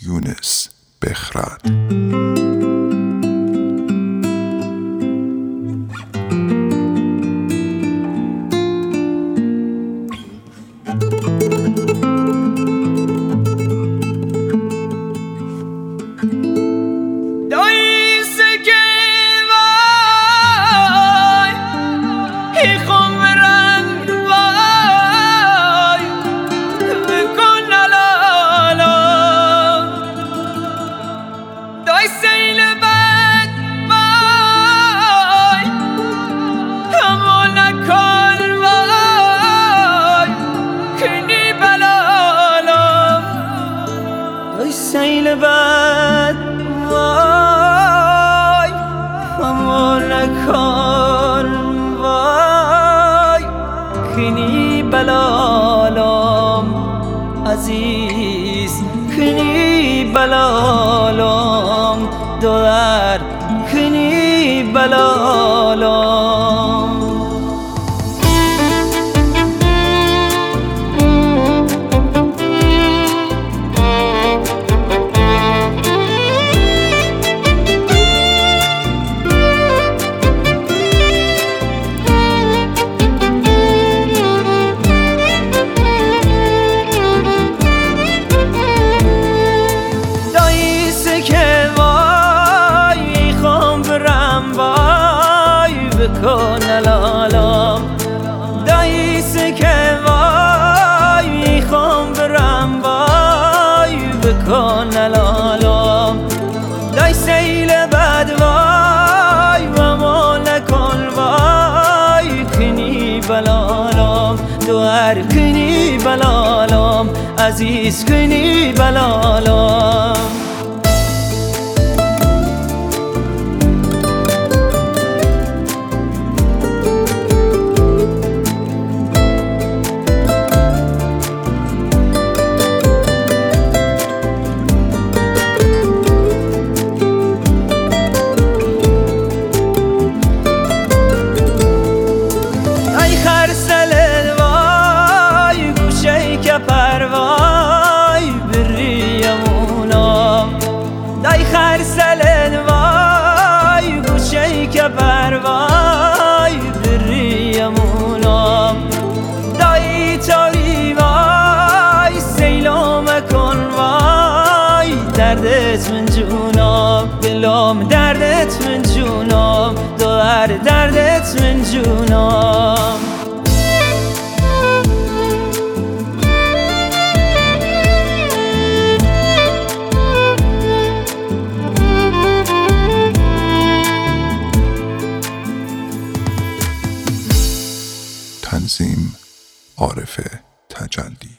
یونس بخرد. سیل بد وای همو نکن وای کنی بلالم عزیز کنی بلالم دور کنی بلالم بکن الالم دایسه که وای میخوام برم وای بکن الالم دای سیل بد وای و ما نکن وای کنی بلالم دوار کنی بلالم عزیز کنی بلالم پروای بریمونم دای خرسلن وای گوشه که پروای بریمونم دای تاری وای سیلام کن وای دردت من جونم دلم دردت من جونم دور دردت من جونم تنظیم عارف تجلی.